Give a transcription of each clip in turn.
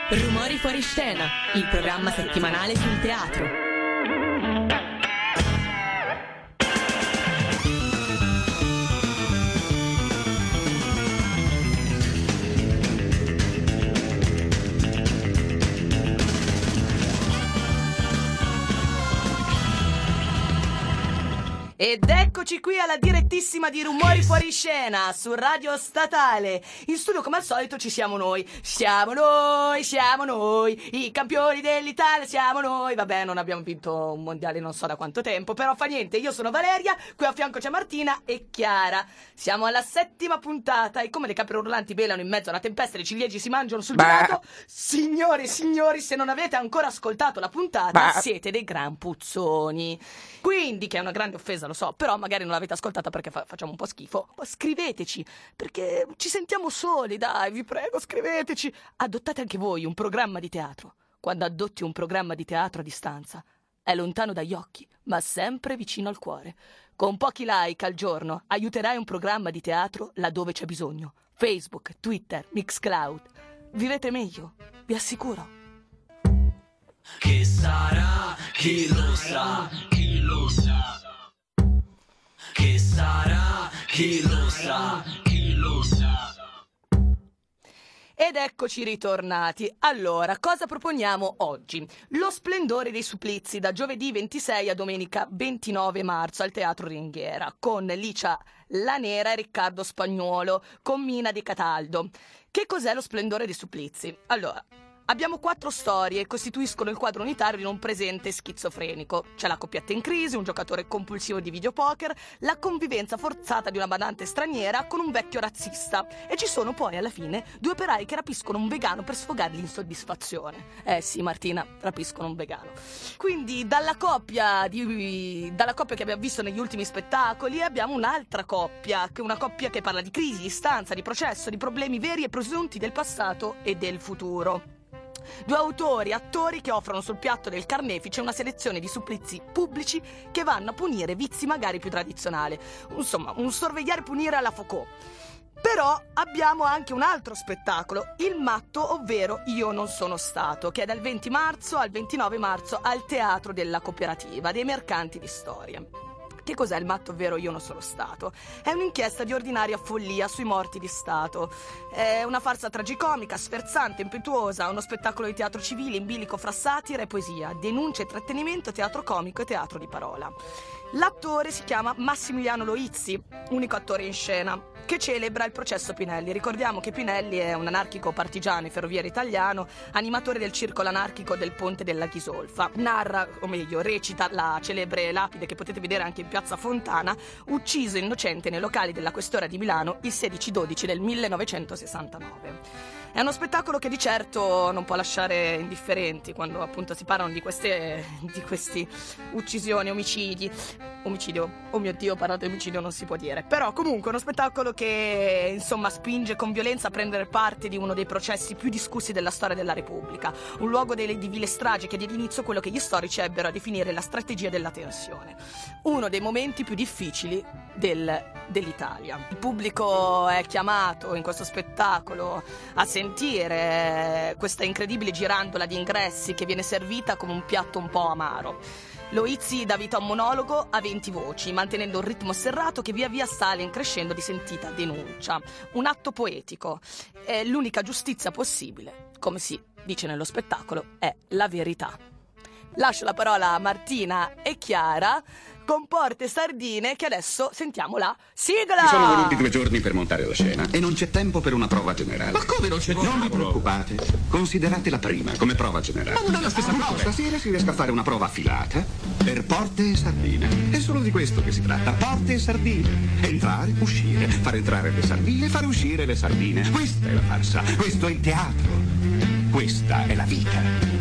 Rumori fuori scena, il programma settimanale sul teatro. Ed eccoci qui alla direttissima di Rumori fuori scena su Radio Statale. In studio come al solito ci siamo noi. Siamo noi, i campioni dell'Italia, siamo noi. Vabbè, non abbiamo vinto un mondiale non so da quanto tempo, però fa niente, io sono Valeria, qui a fianco c'è Martina e Chiara. Siamo alla 7ª puntata e come le capre urlanti belano in mezzo a una tempesta e le ciliegie si mangiano sul gelato, signori, se non avete ancora ascoltato la puntata siete dei gran puzzoni. Quindi, che è una grande offesa, lo so, però magari non l'avete ascoltata perché facciamo un po' schifo. Scriveteci, perché ci sentiamo soli, dai, vi prego, scriveteci. Adottate anche voi un programma di teatro. Quando adotti un programma di teatro a distanza, è lontano dagli occhi, ma sempre vicino al cuore. Con pochi like al giorno aiuterai un programma di teatro laddove c'è bisogno. Facebook, Twitter, Mixcloud. Vivete meglio, vi assicuro. Che sarà, chi lo sa, chi lo sa. Che sarà, chi lo sa, chi lo sa. Ed eccoci ritornati. Allora, cosa proponiamo oggi? Lo splendore dei supplizi da giovedì 26 a domenica 29 marzo al Teatro Ringhiera con Licia La Nera e Riccardo Spagnuolo con Mina Di Cataldo. Che cos'è lo splendore dei supplizi? Allora, abbiamo 4 storie che costituiscono il quadro unitario di un presente schizofrenico. C'è la coppietta in crisi, un giocatore compulsivo di videopoker, la convivenza forzata di una badante straniera con un vecchio razzista. E ci sono poi, alla fine, 2 operai che rapiscono un vegano per sfogare l'insoddisfazione. Sì, Martina, rapiscono un vegano. Quindi, dalla coppia che abbiamo visto negli ultimi spettacoli, abbiamo un'altra coppia, una coppia che parla di crisi, di stanza, di processo, di problemi veri e presunti del passato e del futuro. 2 autori, attori che offrono sul piatto del carnefice una selezione di supplizi pubblici che vanno a punire vizi magari più tradizionali. Insomma, un sorvegliare e punire alla Foucault. Però abbiamo anche un altro spettacolo, Il matto, ovvero Io non sono stato, che è dal 20 marzo al 29 marzo al Teatro della Cooperativa dei Mercanti di Storia. Che cos'è Il matto, ovvero Io non sono stato? È un'inchiesta di ordinaria follia sui morti di Stato. È una farsa tragicomica, sferzante, impetuosa, uno spettacolo di teatro civile in bilico fra satira e poesia, denuncia e trattenimento, teatro comico e teatro di parola. L'attore si chiama Massimiliano Loizzi, unico attore in scena, che celebra il processo Pinelli. Ricordiamo che Pinelli è un anarchico partigiano e ferroviere italiano, animatore del circolo anarchico del Ponte della Ghisolfa. Narra, o meglio, recita la celebre lapide che potete vedere anche in piazza Fontana, ucciso innocente nei locali della Questura di Milano il 16/12 del 1969. È uno spettacolo che di certo non può lasciare indifferenti quando appunto si parlano di questi uccisioni, omicidio, oh mio Dio, parlato di omicidio non si può dire, però comunque è uno spettacolo che insomma spinge con violenza a prendere parte di uno dei processi più discussi della storia della Repubblica, un luogo di vile stragi che diede inizio a quello che gli storici ebbero a definire la strategia della tensione, uno dei momenti più difficili dell'Italia. Il pubblico è chiamato in questo spettacolo a sentire questa incredibile girandola di ingressi che viene servita come un piatto un po' amaro. Loizzi dà vita a un monologo a 20 voci, mantenendo un ritmo serrato che via via sale in crescendo di sentita denuncia. Un atto poetico. È l'unica giustizia possibile, come si dice nello spettacolo, è la verità. Lascio la parola a Martina e Chiara con Porte Sardine, che adesso sentiamo la sigla! Mi sono voluti 2 giorni per montare la scena e non c'è tempo per una prova generale. Ma come non c'è tempo? Non vi preoccupate, considerate la prima come prova generale. Ma non è la stessa cosa. Stasera si riesca a fare una prova affilata per Porte e Sardine. È solo di questo che si tratta, Porte e Sardine. Entrare, uscire, far entrare le sardine, fare uscire le sardine. Questa è la farsa, questo è il teatro, questa è la vita.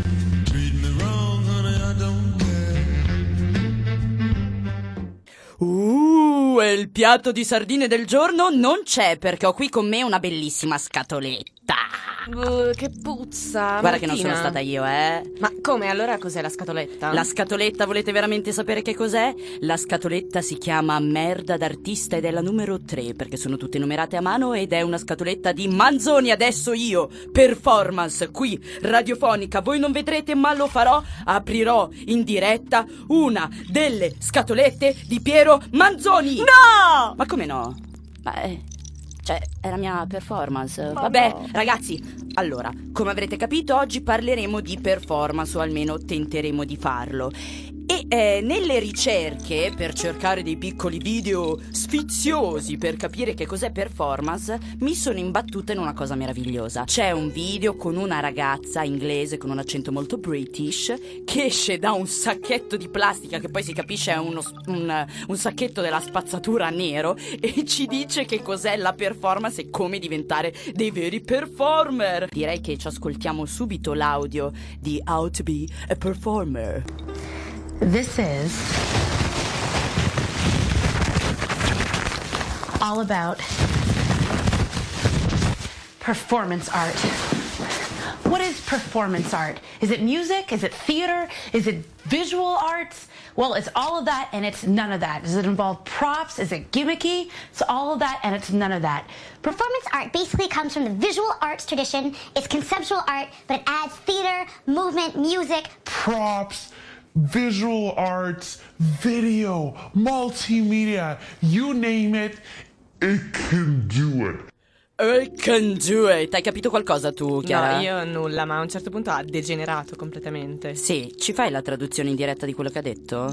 E il piatto di sardine del giorno non c'è perché ho qui con me una bellissima scatoletta. Che puzza. Guarda che non Martina. sono stata io, Ma come? Allora cos'è la scatoletta? La scatoletta, volete veramente sapere che cos'è? La scatoletta si chiama Merda d'artista ed è la numero 3 perché sono tutte numerate a mano ed è una scatoletta di Manzoni. Adesso io, performance qui, radiofonica, voi non vedrete ma lo farò, aprirò in diretta una delle scatolette di Piero Manzoni. No! Ma come no? Cioè, è la mia performance. Vabbè, ragazzi, allora, come avrete capito, oggi parleremo di performance, o almeno tenteremo di farlo. E nelle ricerche, per cercare dei piccoli video sfiziosi per capire che cos'è performance, mi sono imbattuta in una cosa meravigliosa. C'è un video con una ragazza inglese con un accento molto british che esce da un sacchetto di plastica, che poi si capisce è un sacchetto della spazzatura nero, e ci dice che cos'è la performance e come diventare dei veri performer. Direi che ci ascoltiamo subito l'audio di How to Be a Performer. This is all about performance art. What is performance art? Is it music? Is it theater? Is it visual arts? Well, it's all of that and it's none of that. Does it involve props? Is it gimmicky? It's all of that and it's none of that. Performance art basically comes from the visual arts tradition. It's conceptual art, but it adds theater, movement, music. Props, visual arts, video, multimedia, you name it, it can do it. I can do it. Hai capito qualcosa tu, Chiara? No, io nulla, ma a un certo punto ha degenerato completamente. Sì, ci fai la traduzione in diretta di quello che ha detto?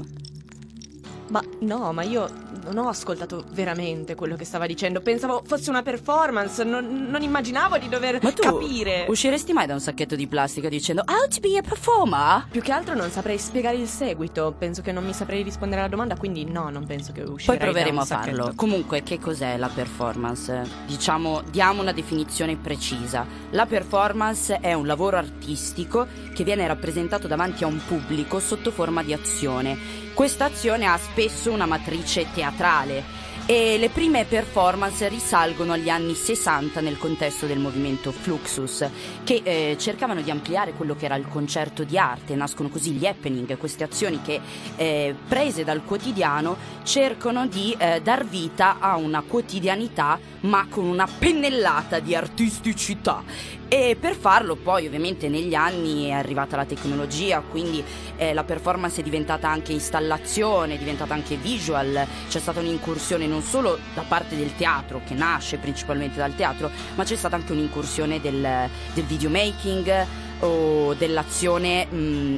Ma no, ma io non ho ascoltato veramente quello che stava dicendo. Pensavo fosse una performance, non immaginavo di dover Ma tu capire. usciresti mai da un sacchetto di plastica dicendo How to be a performer? Più che altro non saprei spiegare il seguito. Penso che non mi saprei rispondere alla domanda, quindi no, non penso che uscirei. Poi proveremo da a un sacchetto. farlo. Comunque, che cos'è la performance? Diciamo, diamo una definizione precisa. La performance è un lavoro artistico che viene rappresentato davanti a un pubblico sotto forma di azione. Questa azione ha spesso una matrice teatrale e le prime performance risalgono agli anni 60 nel contesto del movimento Fluxus, che cercavano di ampliare quello che era il concerto di arte. Nascono così gli happening, queste azioni che prese dal quotidiano cercano di dar vita a una quotidianità ma con una pennellata di artisticità. E per farlo poi ovviamente negli anni è arrivata la tecnologia, quindi la performance è diventata anche installazione, è diventata anche visual. C'è stata un'incursione non solo da parte del teatro, che nasce principalmente dal teatro, ma c'è stata anche un'incursione del videomaking o dell'azione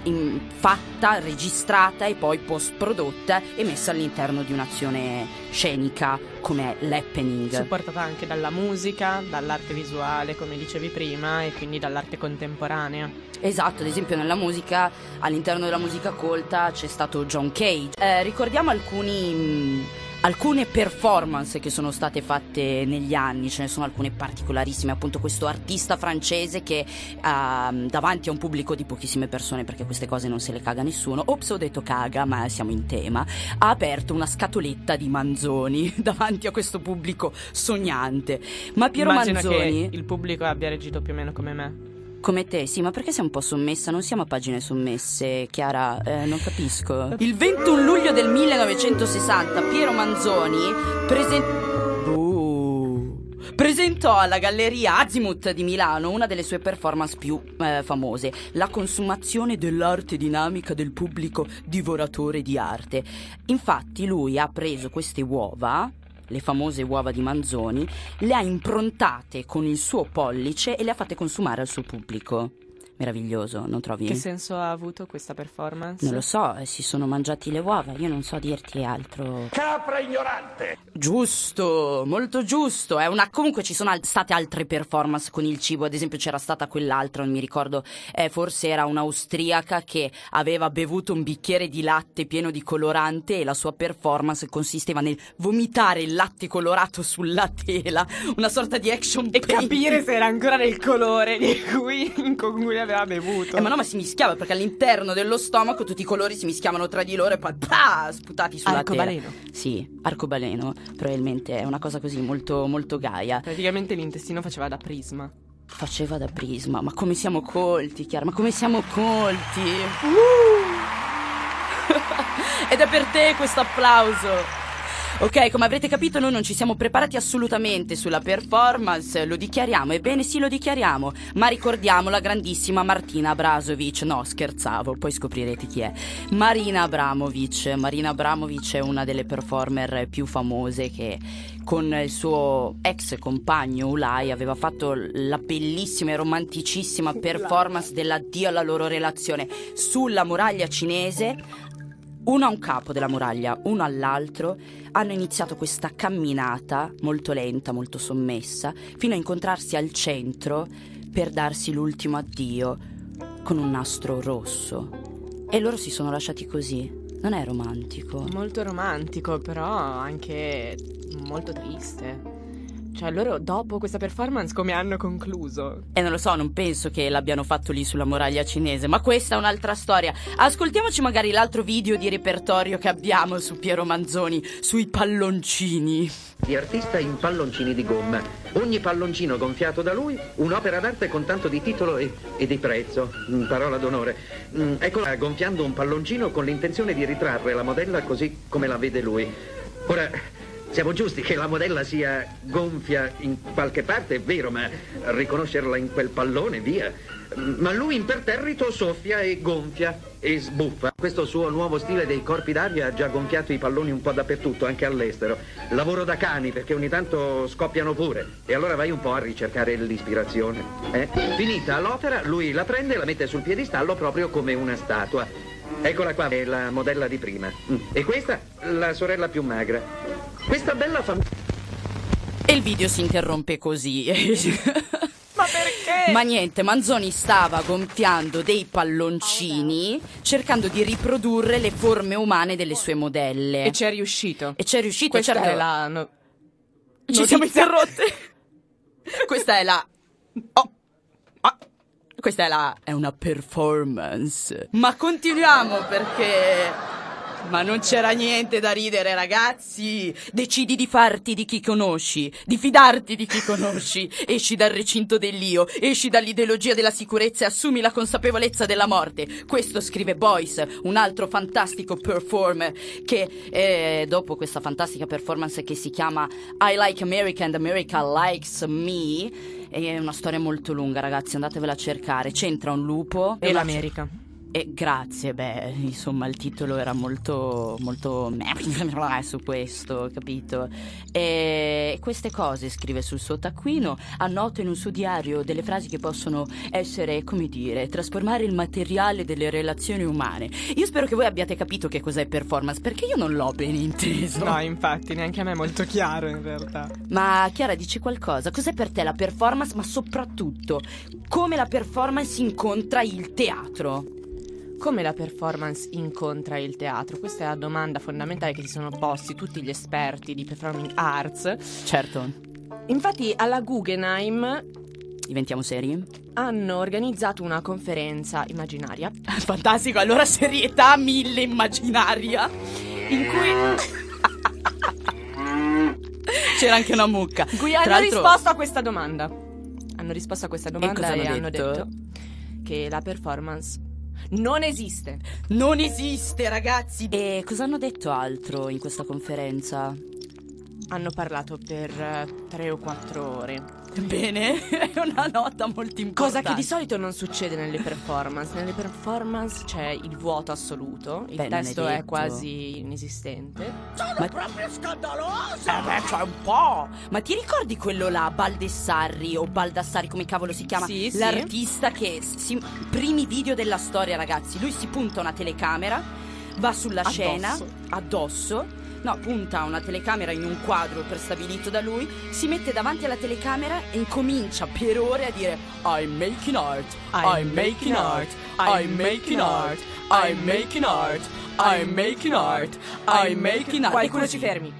fatta, registrata e poi post prodotta e messa all'interno di un'azione scenica come l'happening. Supportata anche dalla musica, dall'arte visuale, come dicevi prima, e quindi dall'arte contemporanea. Esatto, ad esempio nella musica, all'interno della musica colta c'è stato John Cage. Ricordiamo alcune performance che sono state fatte negli anni. Ce ne sono alcune particolarissime, appunto questo artista francese che davanti a un pubblico di pochissime persone, perché queste cose non se le caga nessuno, ops, ho detto caga ma siamo in tema, ha aperto una scatoletta di Manzoni davanti a questo pubblico sognante. Ma Piero Immagino Manzoni, che il pubblico abbia reagito più o meno come me. come te, sì, ma perché sei un po' sommessa? Non siamo a pagine sommesse, Chiara, non capisco. Il 21 luglio del 1960 Piero Manzoni presentò alla Galleria Azimuth di Milano una delle sue performance più famose, la consumazione dell'arte dinamica del pubblico divoratore di arte. Infatti lui ha preso queste uova, le famose uova di Manzoni, le ha improntate con il suo pollice e le ha fatte consumare al suo pubblico. Meraviglioso, non trovi? Che senso ha avuto questa performance? Non lo so, si sono mangiati le uova, io non so dirti altro. Capra ignorante! Giusto, molto giusto. Comunque ci sono state altre performance con il cibo. Ad esempio c'era stata quell'altra, non mi ricordo, forse era un'austriaca che aveva bevuto un bicchiere di latte pieno di colorante e la sua performance consisteva nel vomitare il latte colorato sulla tela, una sorta di action E painting. capire se era ancora del colore in cui aveva bevuto. Ma no, ma si mischiava perché all'interno dello stomaco tutti i colori si mischiavano tra di loro e poi sputati sulla Arcobaleno. tela. Sì, arcobaleno, probabilmente è una cosa così molto molto gaia. Praticamente l'intestino faceva da prisma. faceva da Prisma. Ma come siamo colti, Chiara, ma come siamo colti. Ed è per te questo applauso. Ok, come avrete capito noi non ci siamo preparati assolutamente sulla performance, lo dichiariamo, ebbene sì lo dichiariamo, ma ricordiamo la grandissima Martina Abramović, no scherzavo, poi scoprirete chi è, Marina Abramović è una delle performer più famose che con il suo ex compagno Ulay aveva fatto la bellissima e romanticissima performance dell'addio alla loro relazione sulla muraglia cinese. Uno a un capo della muraglia, uno all'altro, hanno iniziato questa camminata molto lenta, molto sommessa, fino a incontrarsi al centro per darsi l'ultimo addio con un nastro rosso. E loro si sono lasciati così. Non è romantico? Molto romantico, però anche molto triste. Cioè, loro dopo questa performance come hanno concluso? Non lo so, non penso che l'abbiano fatto lì sulla muraglia cinese, ma questa è un'altra storia. Ascoltiamoci magari l'altro video di repertorio che abbiamo su Piero Manzoni, sui palloncini. Di artista in palloncini di gomma. Ogni palloncino gonfiato da lui, un'opera d'arte con tanto di titolo e di prezzo. Parola d'onore. Eccola gonfiando un palloncino con l'intenzione di ritrarre la modella così come la vede lui. Ora... siamo giusti che la modella sia gonfia in qualche parte, è vero, ma riconoscerla in quel pallone, via. Ma lui imperterrito soffia e gonfia e sbuffa. Questo suo nuovo stile dei corpi d'aria ha già gonfiato i palloni un po' dappertutto, anche all'estero. Lavoro da cani, perché ogni tanto scoppiano pure. E allora vai un po' a ricercare l'ispirazione. Finita l'opera, lui la prende e la mette sul piedistallo proprio come una statua. Eccola qua, è la modella di prima. E questa, la sorella più magra. Questa bella famiglia. E il video si interrompe così. Ma perché? Ma niente, Manzoni stava gonfiando dei palloncini cercando di riprodurre le forme umane delle sue modelle. E ci è riuscito. Questa certo. È la Ci siamo interrotte. Questa è la... Questa è una performance. Ma continuiamo perché... Ma non c'era niente da ridere, ragazzi. Decidi di farti di chi conosci, di fidarti di chi conosci. Esci dal recinto dell'io, esci dall'ideologia della sicurezza e assumi la consapevolezza della morte. Questo scrive Boyce, un altro fantastico performer che dopo questa fantastica performance che si chiama I Like America and America Likes Me. È una storia molto lunga, ragazzi, andatevela a cercare. C'entra un lupo e l'America. E grazie, insomma il titolo era molto su questo, capito? E queste cose scrive sul suo taccuino, annota in un suo diario delle frasi che possono essere, come dire, trasformare il materiale delle relazioni umane. Io spero che voi abbiate capito che cos'è performance, perché io non l'ho ben inteso. No, infatti, neanche a me è molto chiaro in realtà. Ma Chiara, dici qualcosa? Cos'è per te la performance, ma soprattutto come la performance incontra il teatro? Come la performance incontra il teatro? Questa è la domanda fondamentale che si sono posti tutti gli esperti di performing arts. Certo. Infatti alla Guggenheim... Diventiamo seri? Hanno organizzato una conferenza immaginaria. Fantastico, allora serietà 1000 immaginaria. In cui... C'era anche una mucca. In cui hanno risposto a questa domanda. Hanno risposto a questa domanda e hanno detto che la performance... non esiste. Non esiste, ragazzi. E cosa hanno detto altro in questa conferenza? Hanno parlato per 3 o 4 ore. Bene, è una nota molto importante. Cosa che di solito non succede nelle performance. Nelle performance c'è il vuoto assoluto. Il testo è quasi inesistente. Sono proprio scandaloso! C'è un po'. Ma ti ricordi quello là, Baldassarri o Baldassari, come cavolo si chiama? Sì, l'artista che primi video della storia, ragazzi. Lui si punta una telecamera, va sulla scena addosso. No, punta una telecamera in un quadro prestabilito da lui, si mette davanti alla telecamera e incomincia per ore a dire I'm making art, I'm making art, I'm making art, I'm making art, I'm making art, I'm making art. Qualcuno ci fermi.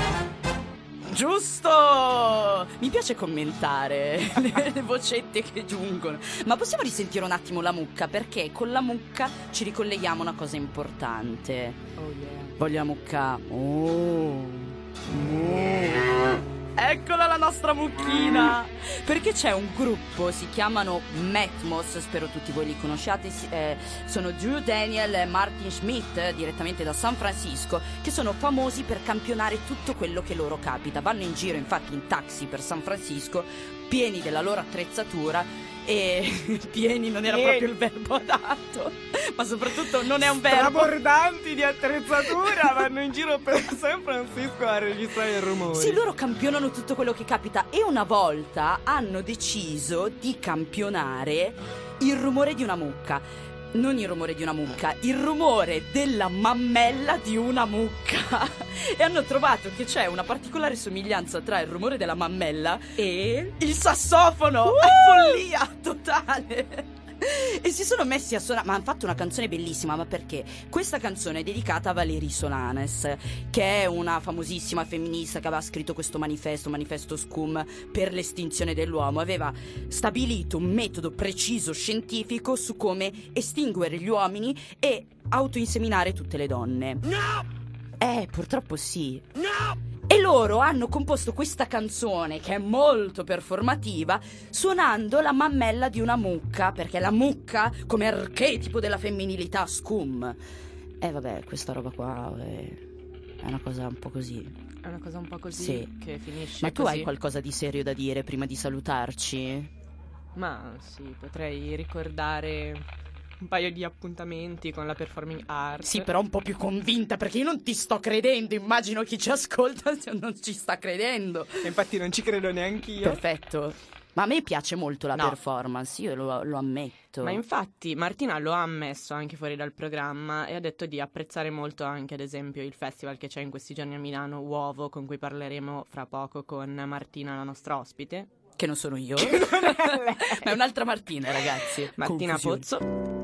Giusto! Mi piace commentare le vocette che giungono. Ma possiamo risentire un attimo la mucca? Perché con la mucca ci ricolleghiamo a una cosa importante. Oh yeah. Voglio la mucca. Eccola la nostra mucchina! Perché c'è un gruppo, si chiamano Matmos, spero tutti voi li conosciate, sono Drew Daniel e Martin Schmidt, direttamente da San Francisco, che sono famosi per campionare tutto quello che loro capita. Vanno in giro infatti in taxi per San Francisco, pieni della loro attrezzatura, e pieni non era proprio il verbo adatto, ma soprattutto non è un verbo. Strabordanti di attrezzatura vanno in giro per San Francisco a registrare il rumore. Sì, loro campionano tutto quello che capita e una volta hanno deciso di campionare il rumore di una mucca. Non il rumore di una mucca, il rumore della mammella di una mucca. E hanno trovato che c'è una particolare somiglianza tra il rumore della mammella e il sassofono. È follia totale. E si sono messi a suonare, ma hanno fatto una canzone bellissima. Ma perché? Questa canzone è dedicata a Valerie Solanas, che è una famosissima femminista che aveva scritto questo manifesto Scum per l'estinzione dell'uomo. Aveva stabilito un metodo preciso scientifico su come estinguere gli uomini e autoinseminare tutte le donne. No! Purtroppo sì. No! E loro hanno composto questa canzone, che è molto performativa, suonando la mammella di una mucca, perché la mucca come archetipo della femminilità, Scum. Vabbè, questa roba qua è una cosa un po' così. È una cosa un po' così, sì, che finisce Ma tu così. hai qualcosa di serio da dire prima di salutarci? Ma sì, potrei ricordare un paio di appuntamenti con la performing art. Sì, però un po' più convinta, perché io non ti sto credendo. Immagino chi ci ascolta non ci sta credendo. E infatti non ci credo neanch'io. Perfetto. Ma a me piace molto la No. performance, io lo ammetto. Ma infatti Martina lo ha ammesso anche fuori dal programma e ha detto di apprezzare molto anche ad esempio il festival che c'è in questi giorni a Milano, Uovo, con cui parleremo fra poco con Martina, la nostra ospite. Che non sono io. Ma è un'altra Martina, ragazzi. Martina Confusione. Pozzo.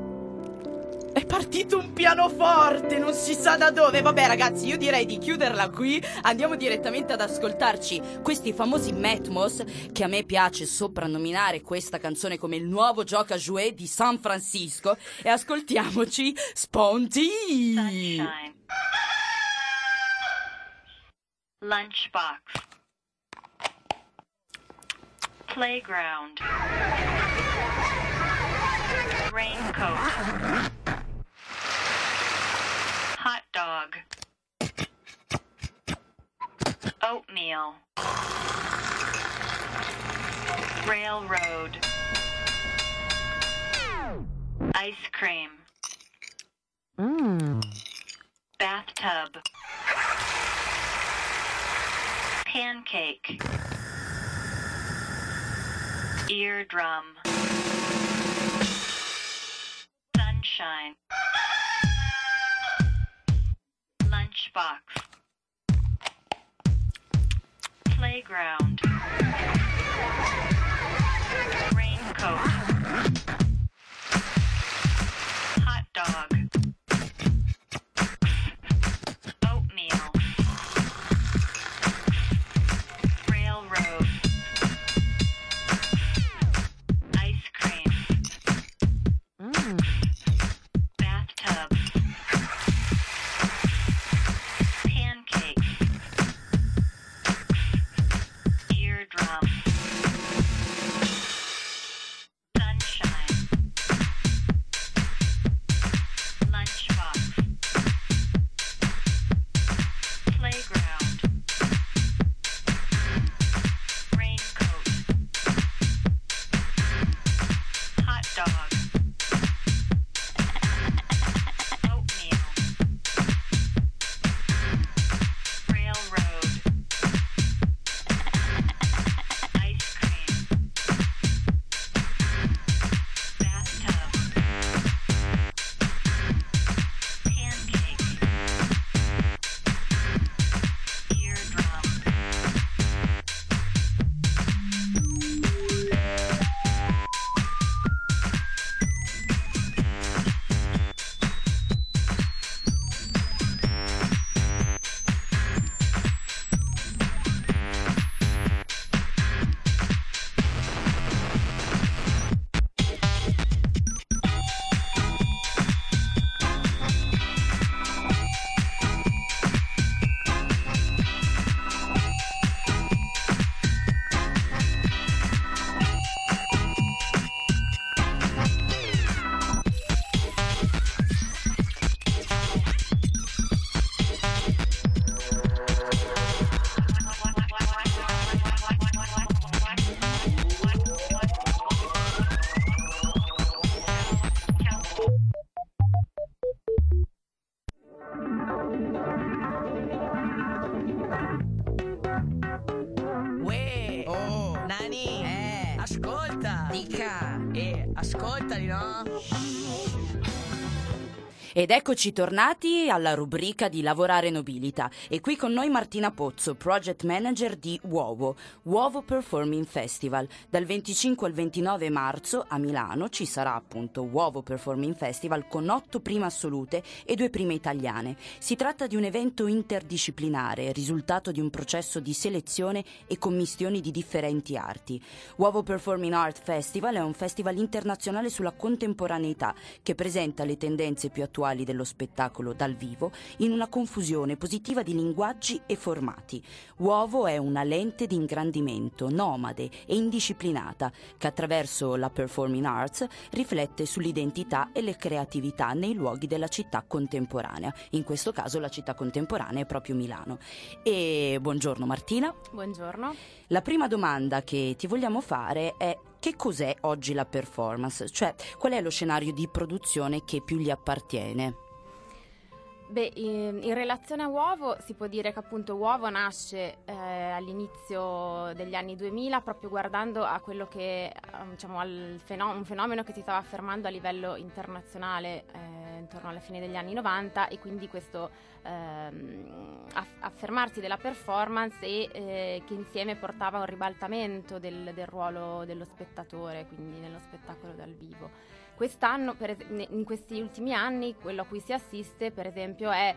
È partito un pianoforte, non si sa da dove. Vabbè ragazzi, io direi di chiuderla qui. Andiamo direttamente ad ascoltarci questi famosi Matmos, che a me piace soprannominare questa canzone come il nuovo gioca jouet di San Francisco. E ascoltiamoci Sponti. Sunshine. Lunchbox. Playground. Raincoat. Hot dog. Oatmeal. Railroad. Ice cream. Bathtub. Pancake. Eardrum. Sunshine. Lunchbox. Playground. Raincoat. Hot dog. Oatmeal. Railroad. Ice cream. Bathtub. Pancakes. Eardrum. Ascolta. Dica. Ascoltali, no? Ed eccoci tornati alla rubrica di Lavorare Nobilita e qui con noi Martina Pozzo, project manager di Uovo Performing Festival. Dal 25 al 29 marzo a Milano ci sarà appunto Uovo Performing Festival con 8 prime assolute e 2 prime italiane. Si tratta di un evento interdisciplinare, risultato di un processo di selezione e commistioni di differenti arti. Uovo Performing Art Festival è un festival internazionale sulla contemporaneità che presenta le tendenze più attuali dello spettacolo dal vivo in una confusione positiva di linguaggi e formati. Uovo è una lente di ingrandimento nomade e indisciplinata che attraverso la performing arts riflette sull'identità e le creatività nei luoghi della città contemporanea. In questo caso la città contemporanea è proprio Milano. E buongiorno Martina. Buongiorno. La prima domanda che ti vogliamo fare è: che cos'è oggi la performance? Cioè, qual è lo scenario di produzione che più gli appartiene? Beh, in relazione a Uovo si può dire che appunto Uovo nasce all'inizio degli anni 2000 proprio guardando a quello che diciamo un fenomeno che si stava affermando a livello internazionale intorno alla fine degli anni 90 e quindi questo affermarsi della performance e che insieme portava a un ribaltamento del ruolo dello spettatore, quindi nello spettacolo dal vivo. Quest'anno, in questi ultimi anni, quello a cui si assiste, per esempio, è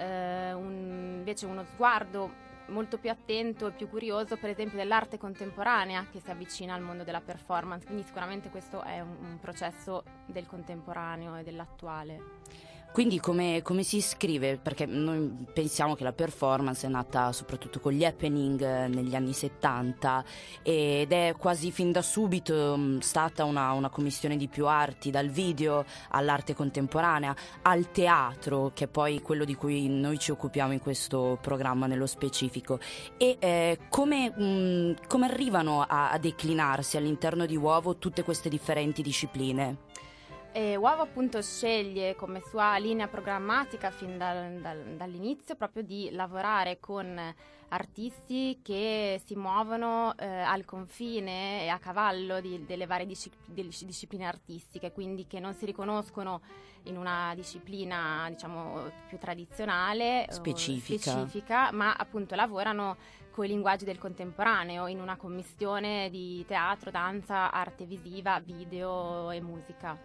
invece uno sguardo molto più attento e più curioso, per esempio, dell'arte contemporanea che si avvicina al mondo della performance. Quindi sicuramente questo è un processo del contemporaneo e dell'attuale. Quindi come si iscrive? Perché noi pensiamo che la performance è nata soprattutto con gli happening negli anni 70 ed è quasi fin da subito stata una commistione di più arti, dal video all'arte contemporanea, al teatro, che è poi quello di cui noi ci occupiamo in questo programma nello specifico. E come arrivano a declinarsi all'interno di Uovo tutte queste differenti discipline? Uovo appunto sceglie come sua linea programmatica fin dall'inizio proprio di lavorare con artisti che si muovono al confine e a cavallo delle varie discipline artistiche, quindi che non si riconoscono in una disciplina diciamo più tradizionale, specifica, ma appunto lavorano con i linguaggi del contemporaneo in una commistione di teatro, danza, arte visiva, video e musica.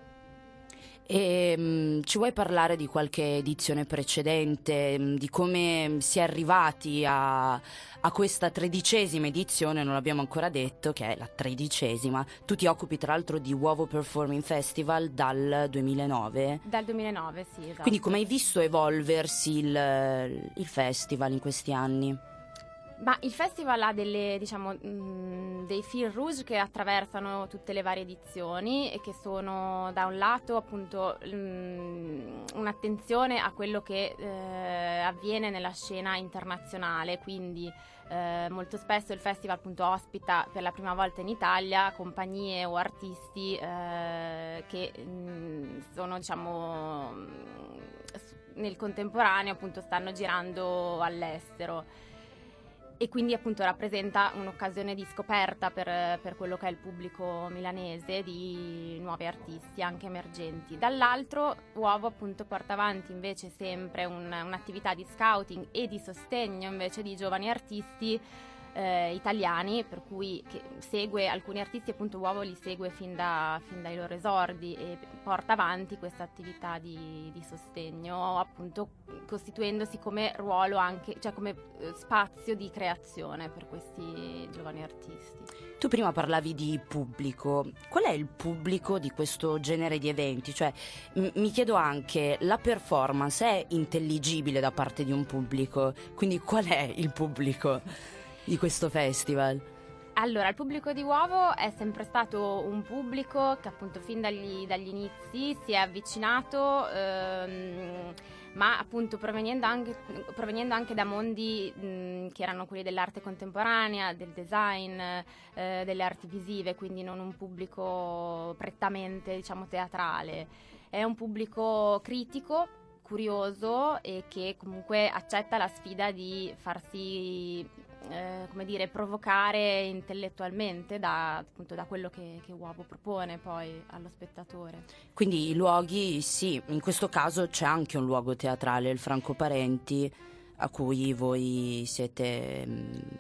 E ci vuoi parlare di qualche edizione precedente, di come si è arrivati a questa 13ª edizione? Non l'abbiamo ancora detto, che è la 13ª. Tu ti occupi tra l'altro di Uovo Performing Festival dal 2009? Dal 2009, sì, esatto. Quindi come hai visto evolversi il festival in questi anni? Ma il festival ha dei fil rouge che attraversano tutte le varie edizioni e che sono da un lato appunto un'attenzione a quello che avviene nella scena internazionale, quindi molto spesso il festival appunto ospita per la prima volta in Italia compagnie o artisti che sono diciamo nel contemporaneo appunto stanno girando all'estero. E quindi appunto rappresenta un'occasione di scoperta per quello che è il pubblico milanese di nuovi artisti, anche emergenti. Dall'altro Uovo appunto porta avanti invece sempre un'attività di scouting e di sostegno invece di giovani artisti italiani, per cui che segue alcuni artisti, appunto Uovo li segue fin dai loro esordi e porta avanti questa attività di sostegno, appunto costituendosi come ruolo anche, cioè come spazio di creazione per questi giovani artisti. Tu prima parlavi di pubblico. Qual è il pubblico di questo genere di eventi? Cioè, mi chiedo anche, la performance è intelligibile da parte di un pubblico? Quindi qual è il pubblico di questo festival? Allora, il pubblico di Uovo è sempre stato un pubblico che appunto fin dagli inizi si è avvicinato, ma appunto provenendo anche da mondi che erano quelli dell'arte contemporanea, del design, delle arti visive, quindi non un pubblico prettamente diciamo teatrale. È un pubblico critico, curioso e che comunque accetta la sfida di farsi come dire, provocare intellettualmente appunto da quello che Uovo propone poi allo spettatore. Quindi i luoghi, sì, in questo caso c'è anche un luogo teatrale, il Franco Parenti, a cui voi siete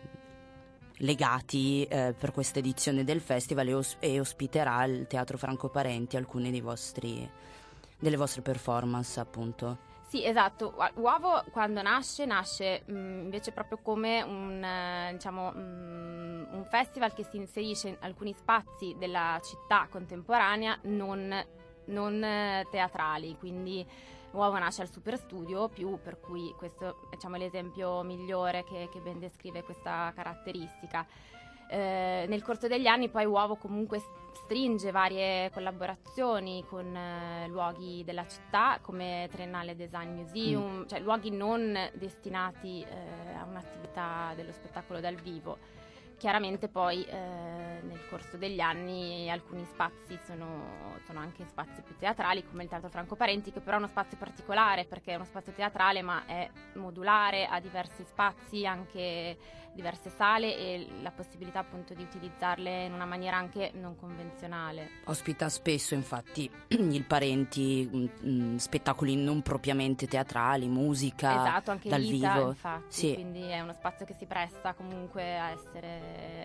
legati per questa edizione del festival, e ospiterà il Teatro Franco Parenti alcune delle vostre performance, appunto. Sì, esatto. Uovo quando nasce invece proprio come un festival che si inserisce in alcuni spazi della città contemporanea non teatrali, quindi Uovo nasce al Superstudio, per cui questo è l'esempio migliore che ben descrive questa caratteristica. Nel corso degli anni poi Uovo comunque stringe varie collaborazioni con luoghi della città come Triennale Design Museum, cioè luoghi non destinati a un'attività dello spettacolo dal vivo. Chiaramente poi nel corso degli anni alcuni spazi sono anche spazi più teatrali, come il Teatro Franco Parenti, che però è uno spazio particolare perché è uno spazio teatrale ma è modulare, ha diversi spazi, anche diverse sale, e la possibilità appunto di utilizzarle in una maniera anche non convenzionale. Ospita spesso infatti il Parenti spettacoli non propriamente teatrali, musica, esatto, anche dal vita, vivo. infatti, sì. Quindi è uno spazio che si presta comunque a essere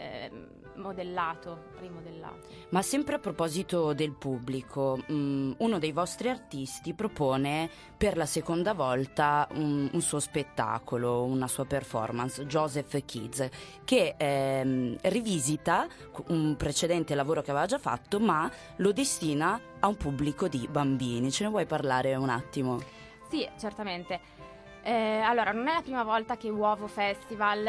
rimodellato. Ma sempre a proposito del pubblico, uno dei vostri artisti propone per la seconda volta un suo spettacolo, una sua performance, Joseph Kids, che rivisita un precedente lavoro che aveva già fatto, ma lo destina a un pubblico di bambini. Ce ne vuoi parlare un attimo? Sì, certamente. Allora, non è la prima volta che Uovo Festival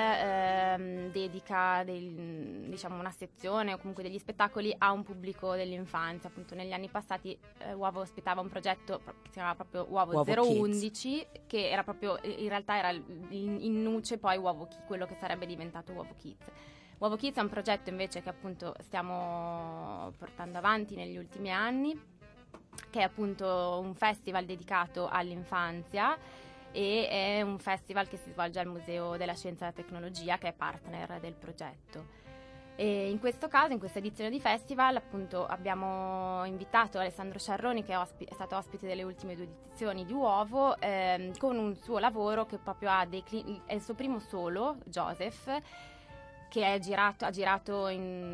dedica una sezione o comunque degli spettacoli a un pubblico dell'infanzia. Appunto negli anni passati Uovo ospitava un progetto che si chiamava proprio Uovo 011, che era proprio, in realtà era in nuce poi quello che sarebbe diventato Uovo Kids. Uovo Kids è un progetto invece che appunto stiamo portando avanti negli ultimi anni, che è appunto un festival dedicato all'infanzia, e è un festival che si svolge al Museo della Scienza e della Tecnologia, che è partner del progetto. E in questo caso, in questa edizione di festival, appunto abbiamo invitato Alessandro Sciarroni, che è stato ospite delle ultime 2 edizioni di Uovo, con un suo lavoro che proprio è il suo primo solo, Joseph, che ha girato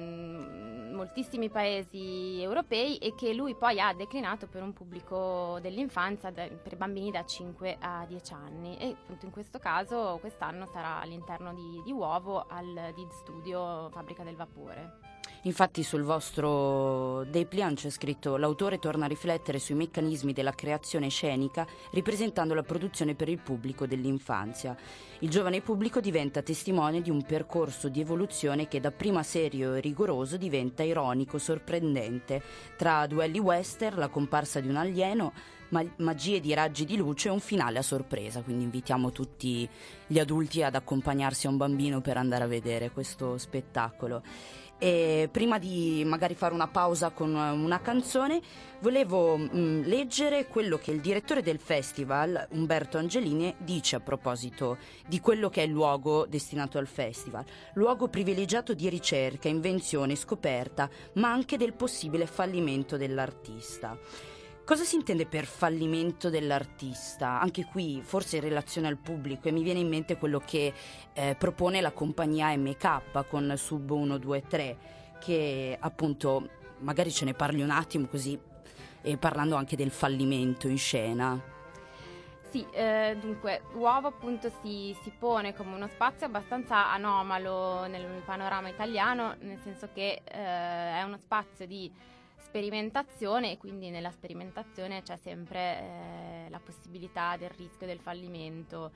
in moltissimi paesi europei e che lui poi ha declinato per un pubblico dell'infanzia, per bambini da 5 a 10 anni, e appunto in questo caso quest'anno sarà all'interno di Uovo al DID Studio Fabbrica del Vapore. Infatti sul vostro dépliant c'è scritto: l'autore torna a riflettere sui meccanismi della creazione scenica ripresentando la produzione per il pubblico dell'infanzia. Il giovane pubblico diventa testimone di un percorso di evoluzione che da prima serio e rigoroso diventa ironico, sorprendente, tra duelli western, la comparsa di un alieno, magie di raggi di luce e un finale a sorpresa. Quindi invitiamo tutti gli adulti ad accompagnarsi a un bambino per andare a vedere questo spettacolo. E prima di magari fare una pausa con una canzone, volevo leggere quello che il direttore del festival, Umberto Angelini, dice a proposito di quello che è il luogo destinato al festival: luogo privilegiato di ricerca, invenzione, scoperta, ma anche del possibile fallimento dell'artista. Cosa si intende per fallimento dell'artista? Anche qui forse in relazione al pubblico, e mi viene in mente quello che propone la compagnia MK con Sub 123, che appunto magari ce ne parli un attimo così, parlando anche del fallimento in scena. Sì, dunque Uovo appunto si pone come uno spazio abbastanza anomalo nel panorama italiano, nel senso che è uno spazio di sperimentazione, e quindi nella sperimentazione c'è sempre la possibilità del rischio del fallimento.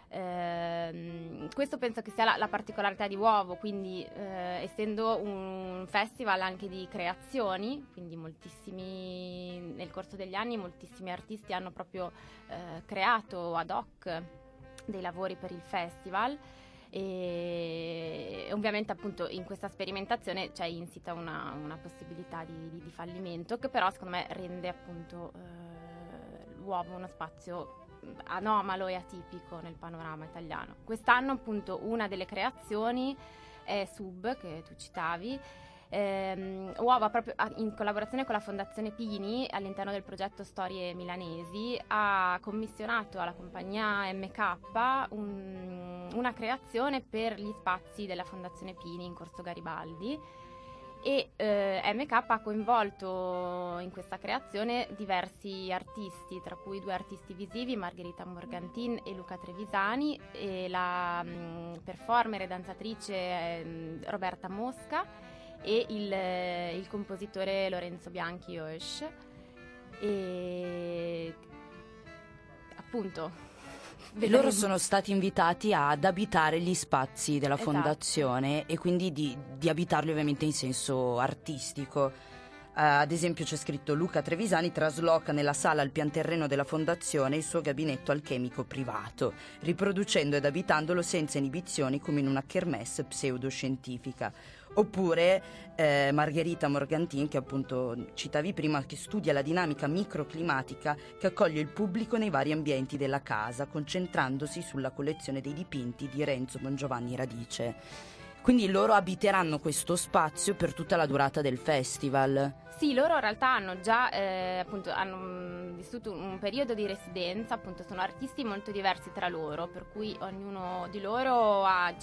Questo penso che sia la particolarità di Uovo, quindi essendo un festival anche di creazioni, quindi nel corso degli anni moltissimi artisti hanno proprio creato ad hoc dei lavori per il festival, e ovviamente appunto in questa sperimentazione c'è insita una possibilità di fallimento, che però secondo me rende appunto l'Uovo uno spazio anomalo e atipico nel panorama italiano. Quest'anno appunto una delle creazioni è Sub, che tu citavi, Uova, proprio in collaborazione con la Fondazione Pini all'interno del progetto Storie Milanesi, ha commissionato alla compagnia MK una creazione per gli spazi della Fondazione Pini in Corso Garibaldi, e MK ha coinvolto in questa creazione diversi artisti, tra cui 2 artisti visivi, Margherita Morgantin e Luca Trevisani, e la performer e danzatrice Roberta Mosca, e il compositore Lorenzo Bianchi Oesch, e appunto loro sono stati invitati ad abitare gli spazi della fondazione, e quindi di abitarli ovviamente in senso artistico. Ad esempio c'è scritto: Luca Trevisani trasloca nella sala al pianterreno della fondazione il suo gabinetto alchemico privato, riproducendo ed abitandolo senza inibizioni come in una kermesse pseudoscientifica. Oppure Margherita Morgantin, che appunto citavi prima, che studia la dinamica microclimatica che accoglie il pubblico nei vari ambienti della casa, concentrandosi sulla collezione dei dipinti di Renzo Bongiovanni Radice. Quindi loro abiteranno questo spazio per tutta la durata del festival. Sì, loro in realtà hanno già hanno vissuto un periodo di residenza, appunto sono artisti molto diversi tra loro, per cui ognuno di loro ha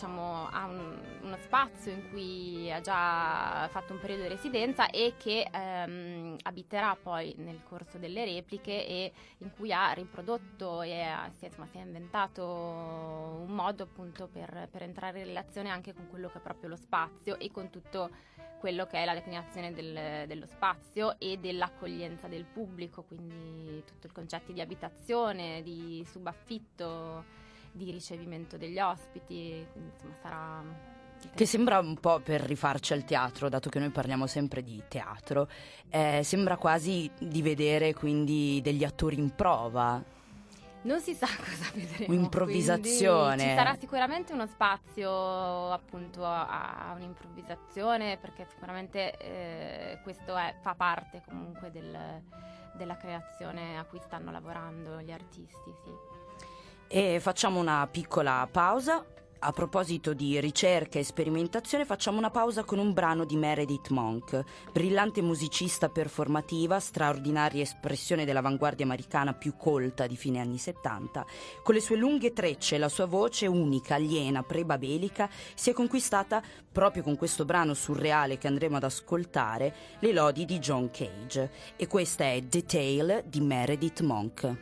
uno spazio in cui ha già fatto un periodo di residenza e che abiterà poi nel corso delle repliche, e in cui ha riprodotto e si è inventato un modo appunto per entrare in relazione anche con quello che è proprio lo spazio e con tutto quello che è la declinazione dello spazio e dell'accoglienza del pubblico, quindi tutto il concetto di abitazione, di subaffitto, di ricevimento degli ospiti, quindi insomma sarà... Che sembra un po', per rifarci al teatro, dato che noi parliamo sempre di teatro, sembra quasi di vedere quindi degli attori in prova. Non si sa cosa vedremo. Un'improvvisazione. Ci sarà sicuramente uno spazio appunto a un'improvvisazione, perché sicuramente questo fa parte comunque della creazione a cui stanno lavorando gli artisti, sì. E facciamo una piccola pausa. A proposito di ricerca e sperimentazione, facciamo una pausa con un brano di Meredith Monk, brillante musicista performativa, straordinaria espressione dell'avanguardia americana più colta di fine anni 70. Con le sue lunghe trecce e la sua voce unica, aliena, prebabelica, si è conquistata, proprio con questo brano surreale che andremo ad ascoltare, le lodi di John Cage. E questa è Detail di Meredith Monk.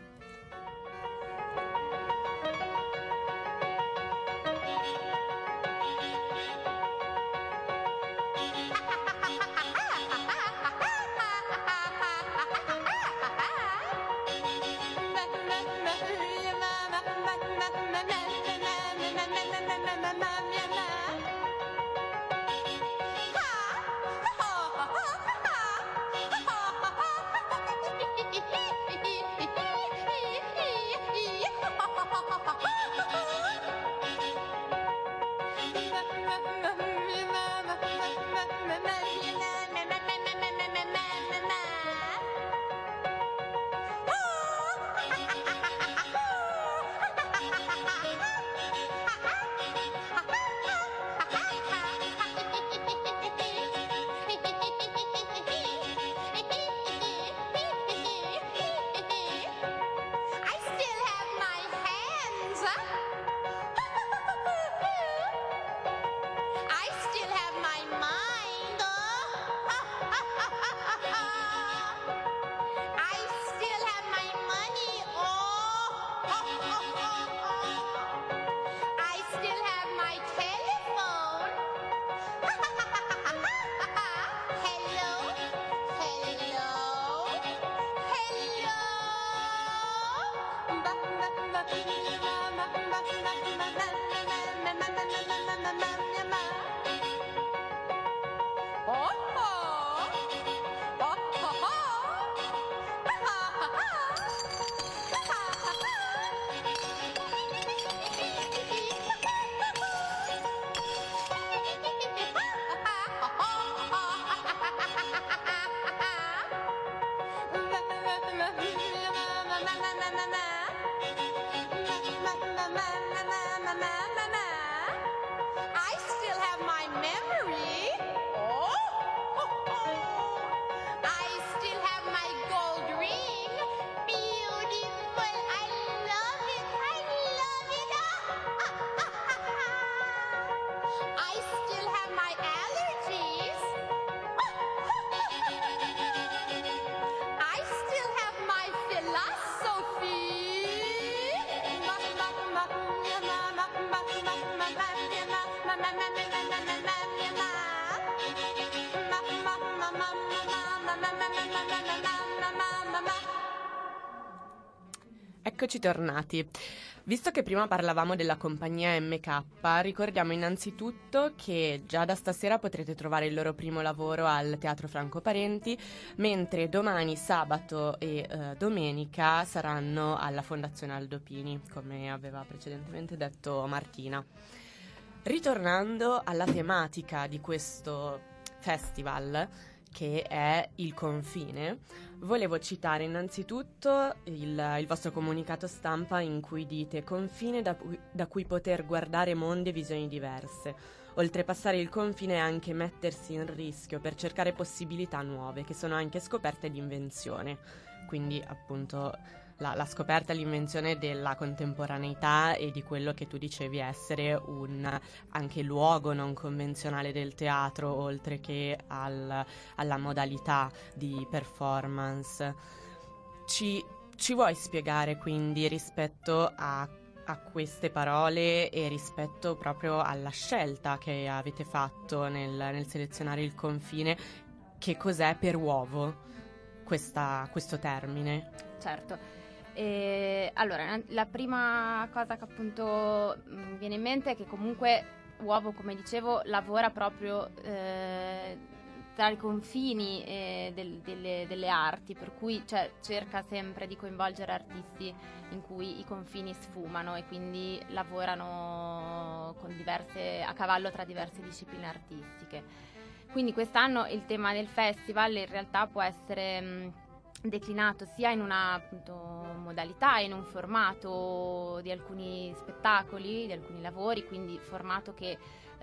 Eccoci tornati. Visto che prima parlavamo della compagnia MK, ricordiamo innanzitutto che già da stasera potrete trovare il loro primo lavoro al Teatro Franco Parenti, mentre domani, sabato e domenica saranno alla Fondazione Aldo Pini, come aveva precedentemente detto Martina. Ritornando alla tematica di questo festival, che è il confine, volevo citare innanzitutto il vostro comunicato stampa in cui dite: confine da cui poter guardare mondi e visioni diverse. Oltrepassare il confine è anche mettersi in rischio per cercare possibilità nuove, che sono anche scoperte di invenzione. Quindi appunto la scoperta e l'invenzione della contemporaneità e di quello che tu dicevi essere un anche luogo non convenzionale del teatro, oltre che alla modalità di performance. Ci vuoi spiegare quindi rispetto a queste parole e rispetto proprio alla scelta che avete fatto nel selezionare il confine, che cos'è per uovo questo termine? Certo. Allora, la prima cosa che appunto mi viene in mente è che comunque Uovo, come dicevo, lavora proprio tra i confini delle arti, per cui cerca sempre di coinvolgere artisti in cui i confini sfumano e quindi lavorano a cavallo tra diverse discipline artistiche. Quindi quest'anno il tema del festival in realtà può essere declinato sia in una appunto modalità, in un formato di alcuni spettacoli, di alcuni lavori, quindi formato che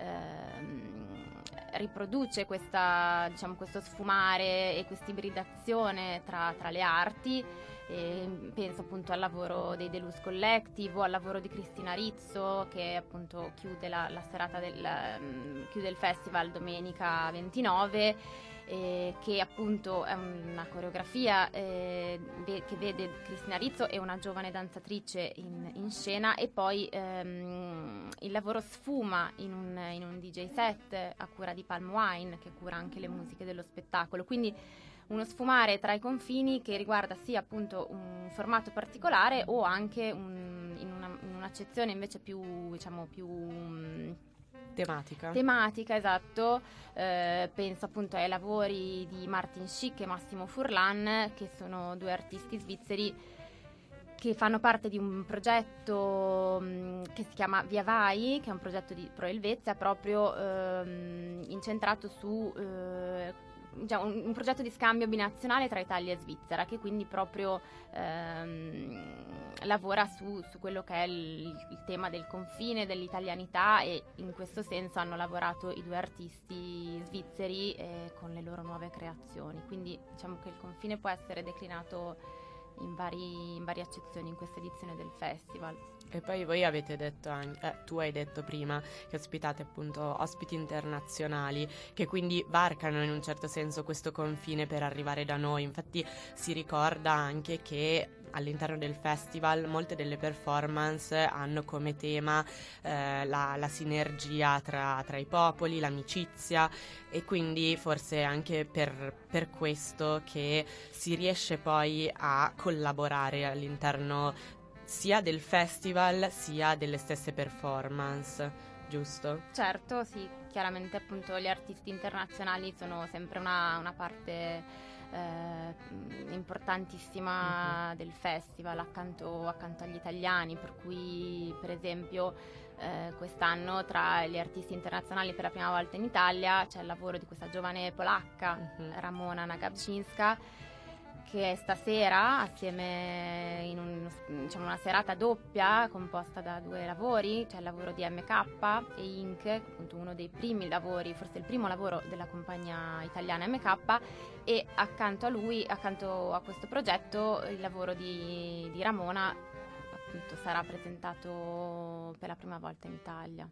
riproduce questo sfumare e questa ibridazione tra le arti. Penso appunto al lavoro dei Delus Collective o al lavoro di Cristina Rizzo, che appunto chiude la serata chiude il festival domenica 29, che appunto è una coreografia che vede Cristina Rizzo e una giovane danzatrice in scena, e poi il lavoro sfuma in un DJ set a cura di Palm Wine, che cura anche le musiche dello spettacolo. Quindi uno sfumare tra i confini che riguarda sia appunto un formato particolare o anche in un'accezione invece più tematica, esatto. Penso appunto ai lavori di Martin Schick e Massimo Furlan, che sono due artisti svizzeri che fanno parte di un progetto che si chiama Via Vai, che è un progetto di Pro Helvezia, proprio incentrato su un progetto di scambio binazionale tra Italia e Svizzera, che quindi proprio lavora su quello che è il tema del confine, dell'italianità, e in questo senso hanno lavorato i due artisti svizzeri con le loro nuove creazioni. Quindi diciamo che il confine può essere declinato in varie accezioni in questa edizione del festival. E poi voi avete detto anche, tu hai detto prima che ospitate appunto ospiti internazionali che quindi varcano in un certo senso questo confine per arrivare da noi. Infatti si ricorda anche che all'interno del festival molte delle performance hanno come tema la sinergia tra i popoli, l'amicizia, e quindi forse anche per questo che si riesce poi a collaborare all'interno sia del festival sia delle stesse performance, giusto? Certo, sì, chiaramente appunto gli artisti internazionali sono sempre una parte importantissima del festival accanto agli italiani, per cui per esempio quest'anno tra gli artisti internazionali per la prima volta in Italia c'è il lavoro di questa giovane polacca, Ramona Nagabczynska, che stasera assieme in una serata doppia composta da due lavori, c'è il lavoro di MK e Inc, appunto uno dei primi lavori, forse il primo lavoro della compagnia italiana MK, e accanto a questo progetto il lavoro di Ramona appunto sarà presentato per la prima volta in Italia.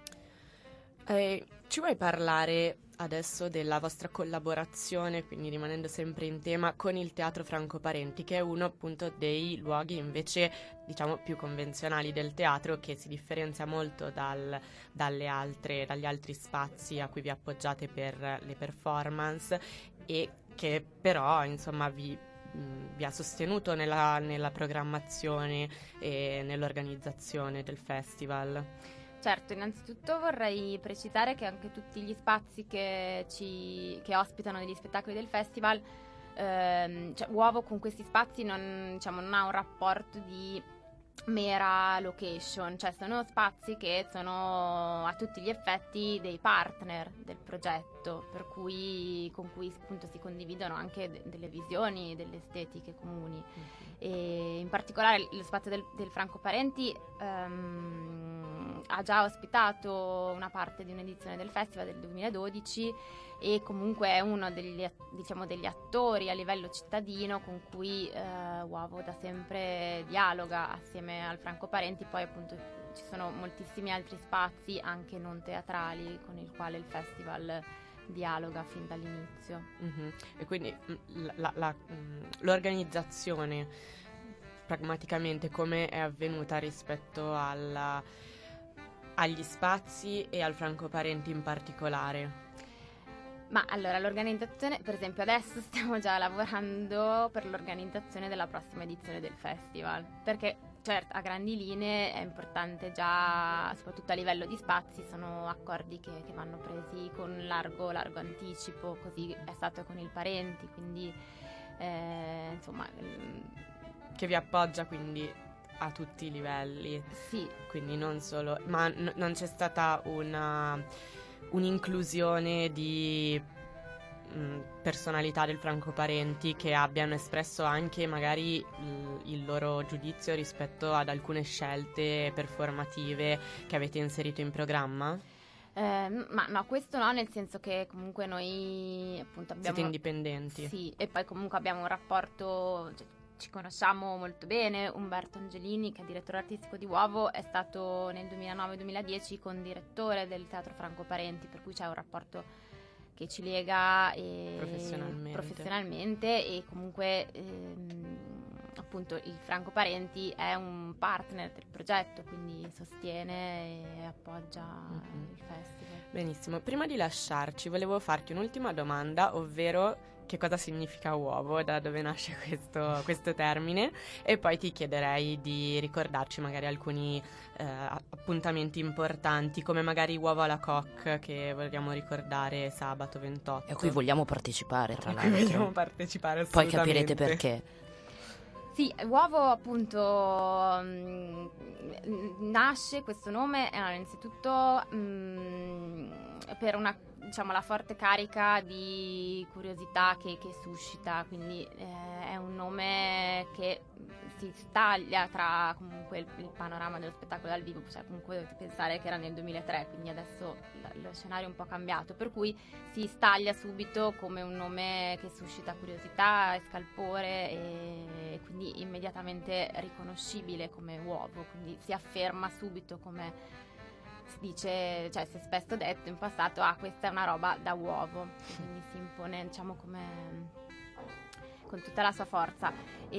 Ci vuoi parlare adesso della vostra collaborazione, quindi rimanendo sempre in tema, con il Teatro Franco Parenti, che è uno appunto dei luoghi invece diciamo più convenzionali del teatro, che si differenzia molto dagli altri spazi a cui vi appoggiate per le performance, e che però insomma vi ha sostenuto nella programmazione e nell'organizzazione del festival. Certo, innanzitutto vorrei precisare che anche tutti gli spazi che ospitano degli spettacoli del festival, cioè Uovo con questi spazi non ha un rapporto di mera location, cioè sono spazi che sono a tutti gli effetti dei partner del progetto, con cui appunto si condividono anche delle visioni, delle estetiche comuni. E in particolare lo spazio del Franco Parenti ha già ospitato una parte di un'edizione del festival del 2012 e comunque è uno degli attori a livello cittadino con cui Uovo da sempre dialoga assieme al Franco Parenti. Poi appunto ci sono moltissimi altri spazi anche non teatrali con il quale il festival dialoga fin dall'inizio. E quindi l'organizzazione pragmaticamente come è avvenuta rispetto agli spazi e al Franco Parenti in particolare? Ma allora l'organizzazione, per esempio adesso stiamo già lavorando per l'organizzazione della prossima edizione del festival, perché certo a grandi linee è importante già, soprattutto a livello di spazi, sono accordi che vanno presi con largo anticipo, così è stato con il Parenti, quindi insomma... Che vi appoggia quindi a tutti i livelli. Sì. Quindi non solo... Ma non c'è stata un'inclusione di personalità del Franco Parenti che abbiano espresso anche magari il loro giudizio rispetto ad alcune scelte performative che avete inserito in programma? Ma no, questo no, nel senso che comunque noi appunto abbiamo... Siete indipendenti. Sì, e poi comunque abbiamo un rapporto... ci conosciamo molto bene. Umberto Angelini, che è direttore artistico di Uovo, è stato nel 2009-2010 condirettore del Teatro Franco Parenti, per cui c'è un rapporto che ci lega professionalmente e comunque appunto il Franco Parenti è un partner del progetto, quindi sostiene e appoggia il festival. Benissimo, prima di lasciarci volevo farti un'ultima domanda, ovvero che cosa significa uovo, da dove nasce questo termine, e poi ti chiederei di ricordarci magari alcuni appuntamenti importanti, come magari Uovo alla Coque, che vogliamo ricordare sabato 28. E a cui vogliamo partecipare, tra l'altro. Vogliamo partecipare Poi assolutamente. capirete perché. Sì, Uovo appunto nasce questo nome innanzitutto per la forte carica di curiosità che suscita, quindi è un nome che si staglia tra comunque il panorama dello spettacolo dal vivo, cioè comunque dovete pensare che era nel 2003, quindi adesso lo scenario è un po' cambiato, per cui si staglia subito come un nome che suscita curiosità e scalpore e quindi immediatamente riconoscibile come uovo, quindi si afferma subito, come si dice, cioè si è spesso detto in passato, questa è una roba da uovo, quindi si impone diciamo come con tutta la sua forza.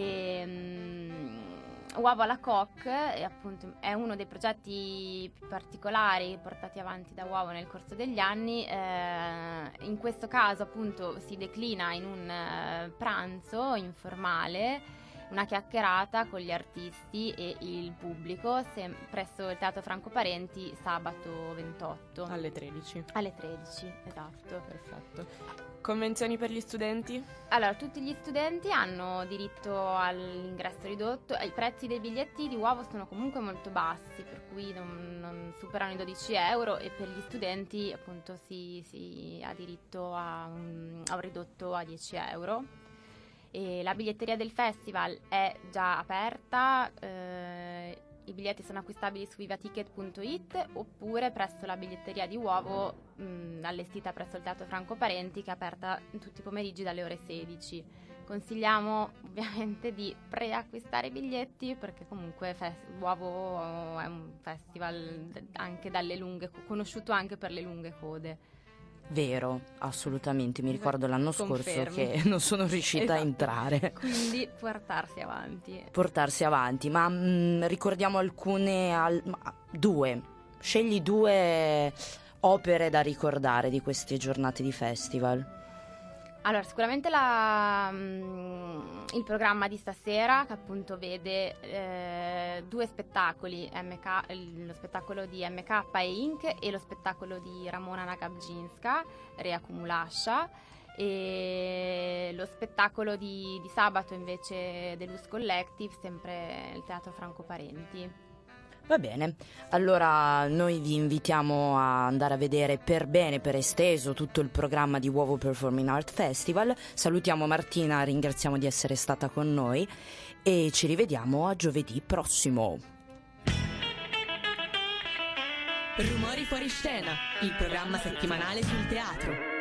Uovo alla Coque è uno dei progetti più particolari portati avanti da Uovo nel corso degli anni. In questo caso appunto si declina in un pranzo informale, una chiacchierata con gli artisti e il pubblico presso il Teatro Franco Parenti sabato 28 alle 13. Alle 13, esatto. Perfetto. Convenzioni per gli studenti? Allora, tutti gli studenti hanno diritto all'ingresso ridotto. I prezzi dei biglietti di Uovo sono comunque molto bassi, per cui non superano i 12 euro, e per gli studenti appunto si ha diritto a un ridotto a 10 euro. E la biglietteria del festival è già aperta, i biglietti sono acquistabili su vivaticket.it oppure presso la biglietteria di Uovo allestita presso il Teatro Franco Parenti, che è aperta tutti i pomeriggi dalle ore 16. Consigliamo ovviamente di preacquistare i biglietti, perché comunque Uovo è un festival anche dalle lunghe, conosciuto anche per le lunghe code. Vero, assolutamente, mi ricordo l'anno scorso Confermi. che non sono riuscita a entrare. Quindi portarsi avanti. Ma ricordiamo scegli due opere da ricordare di queste giornate di festival. Allora, sicuramente il programma di stasera, che appunto vede 2 spettacoli, lo spettacolo di MK e Ink e lo spettacolo di Ramona Nagabzinska, Reakumulascia, e lo spettacolo di sabato invece dell'Us Collective, sempre il Teatro Franco Parenti. Va bene, allora noi vi invitiamo a andare a vedere per bene, per esteso, tutto il programma di Uovo Performing Art Festival. Salutiamo Martina, ringraziamo di essere stata con noi e ci rivediamo a giovedì prossimo. Rumori fuori scena, il programma settimanale sul teatro.